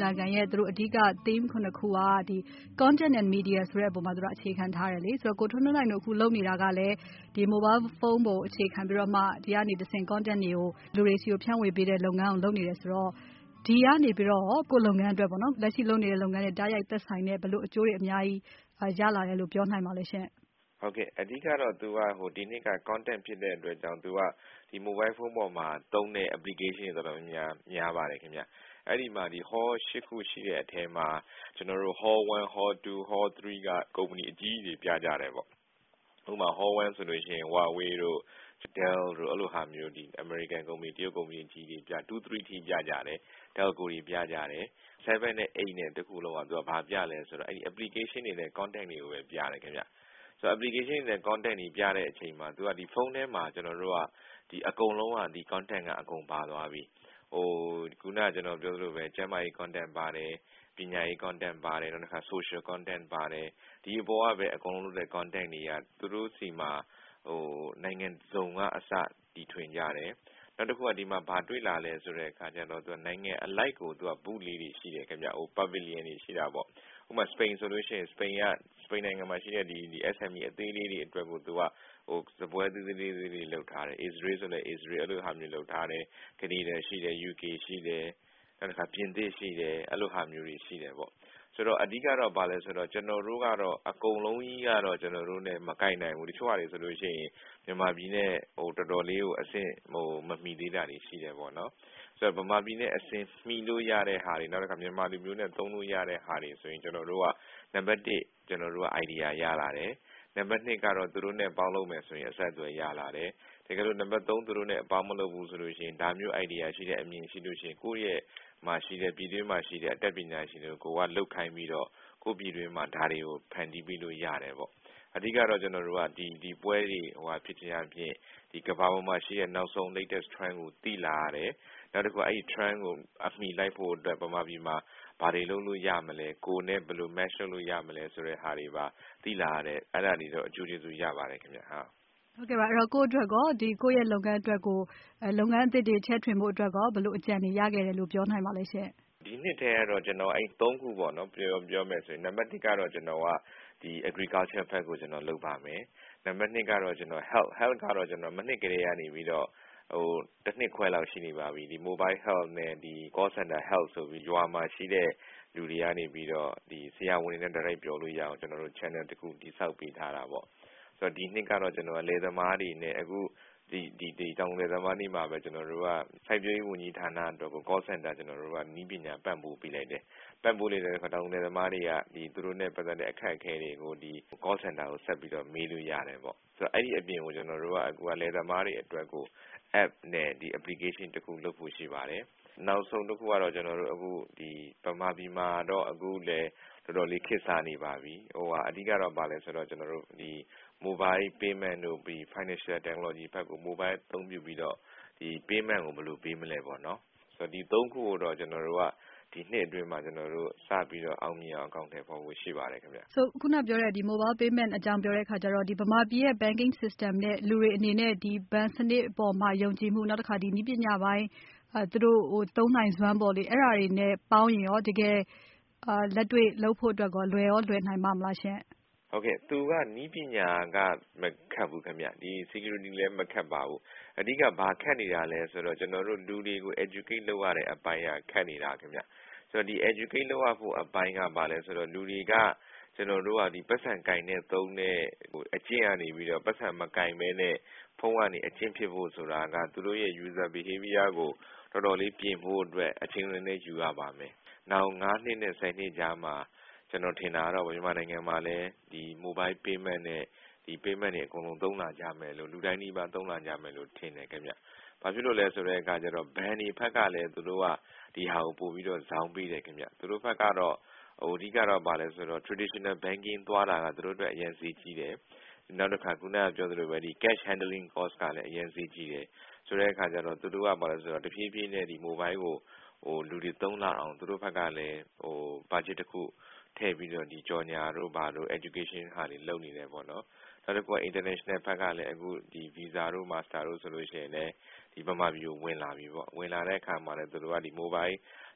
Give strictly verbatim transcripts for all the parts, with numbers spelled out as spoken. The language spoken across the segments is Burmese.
ကန်ရဲ့သူတို့အဓိက theme ခုနှစ်ခုကဒီ content and media ဆိုတဲ့အပေါ်မှာသူတို့အခြေခံထားတယ်လေဆိုတော့ကိုထွန်းထွန်းနိုင်တို့အခုလုပ်နေတာကလည်းဒီ mobile phone ပေါ်အခြေခံပြီးတော့မှဒီကနေတဆင့် content တွေကိုလူတွေစီကိုဖြန့်ဝေပေးတဲ့လုပ်ငန်းကိုလုပ်နေတယ်ဆိုတော့ဒီကနေပြီးတော့ကိုလုပ်ငန်းအတွက်ပေါ့နော်လက်ရှိလုပ်နေတဲ့လုပ်ငန်းတွေတိုက်ရိုက်သက်ဆိုင်တဲ့ဘယ်လိုအကျိုးတွေအများကြီးရလာတယ်လို့ပြောနိုင်ပါလဲရှင်ဟုတ်ကဲ့အဓိကတော့သူကဟိုဒီနေ့က content ဖြစ်တဲ့အတွက်ကြောင့်သူကဒီ mobile phone ပေါ်မှာသုံးတဲ့ application တွေတော်တော်များများပါတယ်ခင်ဗျအဲ့ဒီမှာဒီ hall ၈ခုရှိတဲ့အထဲမှာကျွန်တော်တို့ hall one hall two hall three ကကုမ္ပဏီအကြီးကြီးပြကြတယ်ပေါ့ဥပမာ hall one ဆိုလို့ရှိရင် Huawei တို့ Dell တို့အဲ့လိုဟာမျိုးဒီ American ကုမ္ပဏီတရုတ်ကုမ္ပဏီကြီးတွေပြtwo threeထိပြကြတယ် Telco တွေပြကြတယ်sevenနဲ့eightနဲ့တခုလုံးကသူကဘာပြလဲဆိုတော့အဲ့ဒီ application တွေနဲ့ content တွေကိုပဲပြတယ်ခင်ဗျဆိုတော့ application နဲ့ content တွေပြတဲ့အချိန်မှာသူကဒီဖုန်းထဲမှာကျွန်တော်တို့ကဒီအကုန်လုံးကဒီ content ကအကုန်ပါသွားပြီဟိုခုနကကျွန်တော်ပြောသလိုပဲကျန်းမာရေး content ပါတယ်ပညာရေး content ပါတယ်နောက်တစ်ခါ social content ပါတယ်ဒီအပေါ်ကပဲအကုန်လုံးလုပ်တဲ့ content တွေကသူတို့စီမှာဟိုနိုင်ငံစုံကအစတီထွင်ကြတယ်နောက်တစ်ခုကဒီမှာဘာတွေ့လာလဲဆိုတဲ့အခါကျတော့သူကနိုင်ငံအလိုက်ကိုသူက booth လေးတွေရှိတယ်ခင်ဗျဟို pavilion တွေရှိတာပေါ့ဥပမာ Spain ဆိုလို့ရှိရင် Spain က Spain နိုင်ငံမှာရှိတဲ့ဒီဒီ S M E အသေးလေးတွေအတွက်ကိုသူကဟိုစပွဲသေးသေးလေးတွေလုပ်ထားတယ် Israel ဆိုလည်း Israel အဲ့လိုဟာမျိုးလုပ်ထားတယ် Canada ရှိတယ် U K ရှိတယ်နောက်တစ်ခါပြင်သစ်ရှိတယ်အဲ့လိုဟာမျိုးတွေရှိတယ်ပေါ့ဆိုတော့အဓိကတော့ဘာလဲဆိုတော့ကျွန်တော်တို့ကတော့အကုန်လုံးကြီးကတော့ကျွန်တော်တို့ ਨੇ မကိုက်နိုင်ဘူးတချို့ဟာတွေဆိုလို့ရှိရင်မြန်မာပြည်နဲ့ဟိုတော်တော်လေးကိုအဆင့်ဟိုမမီသေးတာတွေရှိတယ်ပေါ့နော်ဆိုတော့ဗမာပြည်နဲ့အဆင့်မီလို့ရတဲ့ဟာတွေနောက်တစ်ခါမြန်မာလူမျိုးနဲ့သုံးလို့ရတဲ့ဟာတွေဆိုရင်ကျွန်တော်တို့ကနံပါတ်oneကျွန်တော်တို့က idea ရလာတယ်နံပါတ်twoကတော့သူတို့နဲ့ပေါင်းလုပ်မယ်ဆိုရင်အဆက်အသွယ်ရလာတယ်တကယ်လို့နံပါတ်threeသူတို့နဲ့အပေါင်းမလုပ်ဘူးဆိုလို့ရှိရင်ဒါမျိုး idea ရှိတဲ့အမြင်ရှိလို့ရှိရင်ကိုယ့်ရဲ့မှာရှိတဲ့ပြည်တွင်းမှာရှိတဲ့အတတ်ပညာရှင်တွေကိုကလုတ်ခိုင်းပြီးတော့ကိုယ့်ပြည်တွင်းမှာဒါတွေကိုဖန်တီးပြီးလို့ရတယ်ပေါ့အဓိကတော့ကျွန်တော်တို့ကဒီဒီပွဲတွေဟိုဟာဖြစ်ခြင်းအပြင်ဒီကမ္ဘာပေါ်မှာရှိတဲ့နောက်ဆုံး latest trend ကိုသိလာရတယ်နောက်တစ်ခုအဲ့ဒီ trend ကိုအမှီလိုက်ဖို့အတွက်ပမာပြည်မှာဘာတွေလုပ်လို့ရမလဲကိုယ်နဲ့ဘယ်လို match လုပ်လို့ရမလဲဆိုတဲ့ဟာတွေပါသိလာရတဲ့အဲ့ဒါတွေတော့အကျိုးကျေးဇူးရပါတယ်ခင်ဗျဟုတ်ဟုတ်ကဲ့ပါအဲ့တော့ကိုယ့်အတွက်ကောဒီကိုယ့်ရဲ့လုပ်ငန်းအတွက်ကိုလုပ်ငန်းအသစ်တွေချဲ့ထွင်ဖို့အတွက်ကောဘယ်လိုအကြံတွေရခဲ့တယ်လို့ပြောနိုင်ပါလဲရှင်ဒီနှစ်ထဲကတော့ကျွန်တော်အဲ့threeခုပေါ့နော်ပြောပြောမယ်ဆိုရင်နံပါတ်oneကတော့ကျွန်တော်ကဒီ agriculture ဘက်ကိုကျွန်တော်လုပ်ပါမယ်နံပါတ်twoကတော့ကျွန်တော် health health ကတော့ကျွန်တော်မနှစ်ကလေးကနေပြီးတော့ဟိုတစ်နှစ်ခွဲလောက်ရှိနေပါပြီဒီ mobile health နဲ့ဒီ call center health ဆိုပြီးရွာမှာရှိတဲ့လူတွေကနေပြီးတော့ဒီဆရာဝန်တွေနဲ့ direct ပြောလို့ရအောင်ကျွန်တော်တို့ channel တစ်ခုတည်ဆောက်ပေးထားတာပေါ့ဆိုတော့ဒီနှစ်ကတော့ကျွန်တော်လယ်သမားတွေနဲ့အခုဒီဒီဒီတောင်လယ်သမားတွေမှာပဲကျွန်တော်တို့ကစိုက်ပျိုးရေးဝန်ကြီးဌာနအတွက်ကို call center ကျွန်တော်တို့ကနီးပညာပံ့ပိုးပေးလိုက်တယ်ပံ့ပိုးလိုက်တဲ့အခါတောင်လယ်သမားတွေကဒီသူတို့နဲ့ပတ်သက်တဲ့အခက်အခဲတွေကိုဒီ call center ကိုဆက်ပြီးတော့မေးလို့ရတယ်ပေါ့ဆိုတော့အဲ့ဒီအပြင်ကိုကျွန်တော်တို့ကအခုကလယ်သမားတွေအတွက်ကို app နဲ့ဒီ application တစ်ခုလုပ်ဖို့ရှိပါတယ်နောက်ဆုံးတစ်ခုကတော့ကျွန်တော်တို့အခုဒီဗမာပြည်မှာတော့အခုလည်းတော်တော်လေးခေတ်စားနေပါပြီဟိုဟာအဓိကတော့ဘာလဲဆိုတော့ကျွန်တော်တို့ဒီ mobile payment တို့ပြီး financial technology ဘက်ကို mobile အသုံးပြုပြီးတော့ဒီ payment ကိုဘယ်လိုပေးမလဲပေါ့နော်ဆိုတော့ဒီthreeခုကိုတော့ကျွန်တော်တို့ကဒီနှစ်အတွင်းမှာကျွန်တော်တို့စပြီးတော့အောင်မြင်အောင်အကောင့်ထဲပေါ်ဖို့ရှိပါတယ်ခင်ဗျဆိုခုနပြောတဲ့ဒီ mobile payment အကြောင်းပြောတဲ့အခါကျတော့ဒီဗမာပြည်ရဲ့ banking system နဲ့လူတွေအနေနဲ့ဒီဘဏ်စနစ်အပေါ်မှာယုံကြည်မှုနောက်တစ်ခါဒီနည်းပညာပိုင်းအဲသူတို့ဟိုသုံးနိုင်စွမ်းပေါ့လေအဲ့ဒါတွေနဲ့ပေါင်းရင်ရောတကယ်အာလက်တွေ့လုပ်ဖို့အတွက်ကောလွယ်ရောလွယ်နိုင်ပါမလားရှင်ဟုတ်ကဲ့သူကနီးပညာကမခက်ဘူးခင်ဗျဒီ security လည်းမခက်ပါဘူးအဓိကဘာခက်နေတာလဲဆိုတော့ကျွန်တော်တို့လူတွေကို educate လုပ်ရတဲ့အပိုင်းကခက်နေတာခင်ဗျဆိုတော့ဒီ educate လုပ်ရဖို့အပိုင်းကဘာလဲဆိုတော့လူတွေကကျွန်တော်တို့ကဒီပတ်စံကင်နဲ့သုံးတဲ့ဟိုအကျင့်ကနေပြီးတော့ပတ်စံမကင်မဲနဲ့ဖုန်းကနေအကျင့်ဖြစ်ဖို့ဆိုတာကသူတို့ရဲ့ user behavior ကိုတော်တော်လေးပြင်ဖို့အတွက်အချိန်လေးနဲ့ယူရပါမယ်နောက်fiveနှစ်နဲ့tenနှစ်ကြာမှကျွန်တော်ထင်တာတော့မြန်မာနိုင်ငံမှာလည်းဒီ mobile payment နဲ့ဒီ payment တွေအကုန်လုံးသုံးလာကြမယ်လို့လူတိုင်းဒီပါသုံးလာကြမယ်လို့ထင်တယ်ခင်ဗျ။ဘာဖြစ်လို့လဲဆိုတဲ့အခါကျတော့ ban တွေဖက်ကလည်းသူတို့ကဒီဟာကိုပို့ပြီးတော့ဇောင်းပေးတယ်ခင်ဗျ။သူတို့ဖက်ကတော့ဟိုအဓိကတော့ဗာလဲဆိုတော့ traditional banking သွားတာကသူတို့အတွက်အရင်ဈေးကြီးတယ်။နောက်တစ်ခါခုနကပြောသလိုပဲဒီ cash handling cost ကလည်းအရင်ဈေးကြီးတယ်။ဆိုတဲ့အခါကျတော့သူတို့ကဗာလဲဆိုတော့တဖြည်းဖြည်းနဲ့ဒီ mobile ကိုဟိုလူတွေသုံးလာအောင်သူတို့ဖက်ကလည်းဟို budget တစ်ခုထည့်ပြီးတော့ဒီကြော်ညာတို့ဘာတို့ education ဟာတွေလုပ်နေတယ်ပေါ့နော်နောက်တစ်ခုက international ဘက်ကလည်းအခုဒီ visa တို့ master တို့ဆိုလို့ရှိရင်လည်းဒီဗမာပြည်ကိုဝင်လာပြီပေါ့ဝင်လာတဲ့အခါမှာလည်းသူတို့ကဒီ mobile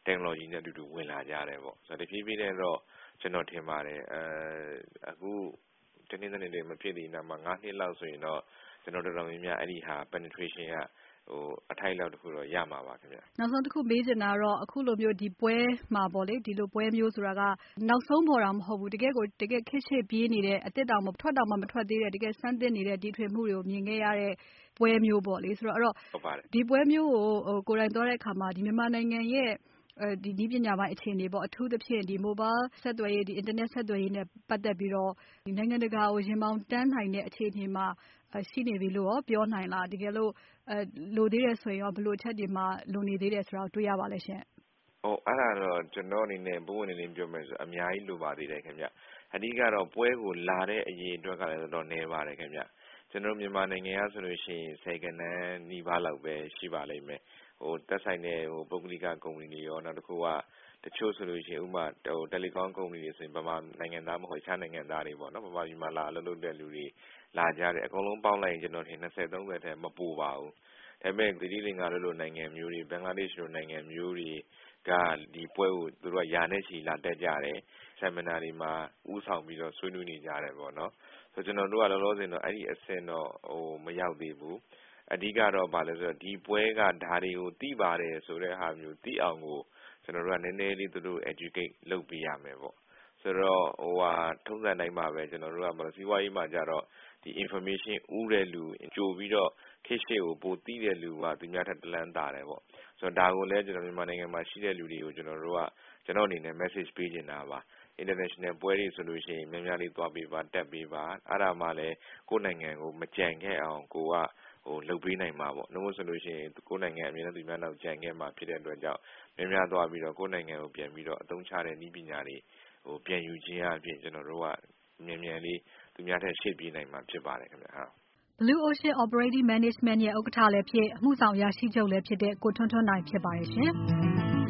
technology နဲ့အတူတူဝင်လာကြတယ်ပေါ့ဆိုတော့တဖြည်းဖြည်းနဲ့တော့ကျွန်တော်ထင်ပါတယ်အဲအခုတနင်္ဂနွေနေ့မဖြစ်သေးတဲ့မှာ၅နှစ်လောက်ဆိုရင်တော့ကျွန်တော်တော်တော်များများအဲ့ဒီဟာ penetration ကဟိုအထိုက်လောက်တခုတော့ရမှာပါခင်ဗျနောက်ဆုံးတစ်ခုမေးချင်တာတော့အခုလိုမျိုးဒီပွဲမှာပေါ့လေဒီလိုပွဲမျိုးဆိုတာကနောက်ဆုံးပေါ်တာမဟုတ်ဘူးတကယ်ကိုတကယ်ခက်ချစ်ပြေးနေတဲ့အတစ်တောင်မထွက်တောင်မထွက်သေးတဲ့တကယ်စမ်းသစ်နေတဲ့ဒီထွေမှုတွေကိုမြင်ခဲ့ရတဲ့ပွဲမျိုးပေါ့လေဆိုတော့အဲ့တော့ဒီပွဲမျိုးကိုဟိုကိုယ်တိုင်သွားတဲ့အခါမှာဒီမြန်မာနိုင်ငံရဲ့အဲဒီဒီပညာပိုင်းအခြေအနေပေါ့အထူးသဖြင့်ဒီ mobile ဆက်သွယ်ရေးဒီ internet ဆက်သွယ်ရေးနဲ့ပတ်သက်ပြီးတော့ဒီနိုင်ငံတကာကိုရင်ပေါင်တန်းနိုင်တဲ့အခြေအနေမှာရှိနေပြီလို့ရောပြောနိုင်လားတကယ်လို့အဲလိုသေးတယ်ဆိုရင်ရောဘယ်လိုအချက်တွေမှာလိုနေသေးတယ်ဆိုတာကိုတွေ့ရပါလဲရှင်ဟိုအဲ့ဒါတော့ကျွန်တော်အနေနဲ့ဘုံဝင်နေနေပြောမယ်ဆိုအများကြီးလိုပါသေးတယ်ခင်ဗျအဓိကတော့ပွဲကိုလာတဲ့အရေးအတွက်ကလည်းတော်တော်နည်းပါတယ်ခင်ဗျကျွန်တော်မြန်မာနိုင်ငံကဆိုလို့ရှိရင်ဆယ်ကနန်းနီးပါးလောက်ပဲရှိပါလိမ့်မယ်ဟိုတက်ဆိုင်တဲ့ဟိုပုဂ္ဂလိကကုမ္ပဏီတွေရောနောက်တစ်ခုကတချို့ဆိုလို့ရှိရင်ဥမာဟိုတယ်လီကွန်ကုမ္ပဏီတွေဆိုရင်ဗမာနိုင်ငံသားမဟုတ်ခြားနိုင်ငံသားတွေပေါ့နော်ဗမာပြည်မှာလာအလုပ်လုပ်တဲ့လူတွေလာကြတယ်အကုန်လုံးပေါင်းလိုက်ရင်ကျွန်တော်ထင်20 30ထဲမပူပါဘူးဒါပေမဲ့သတိလင်္ကာလိုနိုင်ငံမျိုးတွေဘင်္ဂလားဒေ့ရှ်လိုနိုင်ငံမျိုးတွေကဒီပွဲကိုသူတို့ကယာနဲ့ချီလာတက်ကြတယ်ဆက်မနာတွေမှာဥဆောင်ပြီးတော့ဆွေးနွေးနေကြတယ်ပေါ့နော်ဆိုကျွန်တော်တို့ကလောလောဆယ်တော့အဲ့ဒီအဆင့်တော့ဟိုမရောက်သေးဘူးအဓိကတော့ဗာလဲဆိုတော့ဒီပွဲကဓာတွေကိုသိပါတယ်ဆိုတဲ့ဟာမျိုးသိအောင်ကိုကျွန်တော်တို့ကနည်းနည်းလေးသူတို့ educate လုပ်ပေးရမယ်ပေါ့ဆိုတော့ဟိုဟာထုံးစံတိုင်းမှာပဲကျွန်တော်တို့ကစီးပွားရေးမှာကြတော့ဒီ information ဥတဲ့လူကြိုပြီးတော့ခေတ်ရှေ့ကိုပိုသိတဲ့လူကသူများထက်တလန်းတာတယ်ပေါ့ဆိုတော့ဒါကိုလည်းကျွန်တော်မြန်မာနိုင်ငံမှာရှိတဲ့လူတွေကိုကျွန်တော်တို့ကကျွန်တော်အနေနဲ့ message ပေးနေတာပါ international ပွဲတွေဆိုလို့ရှိရင်များများလေးသွားပေးပါတက်ပေးပါအဲ့ဒါမှလည်းကိုယ့်နိုင်ငံကိုမကြံခဲ့အောင်ကိုကဟိုလုပ်ပေးနိုင်မှာပေါ့နှုတ်ဆိုလို့ရှိရင်ကိုယ်နိုင်ငံအမြဲတမ်းသူများနောက်ကြံခဲ့မှာဖြစ်တဲ့အတွက်ကြောင့်များများသွားပြီးတော့ကိုယ်နိုင်ငံကိုပြန်ပြီးတော့အသုံးချတဲ့နည်းပညာတွေဟိုပြန်ယူခြင်းအပြင်ကျွန်တော်တို့ကမြန်မြန်လေးသူများထက်ရှေ့ပြေးနိုင်မှာဖြစ်ပါတယ်ခင်ဗျာ Blue Ocean Operating Management ရဲ့ဥက္ကဋ္ဌလည်းဖြစ်အမှုဆောင်အရာရှိချုပ်လည်းဖြစ်တဲ့ကိုထွန်းထွန်းနိုင်ဖြစ်ပါတယ်ရှင်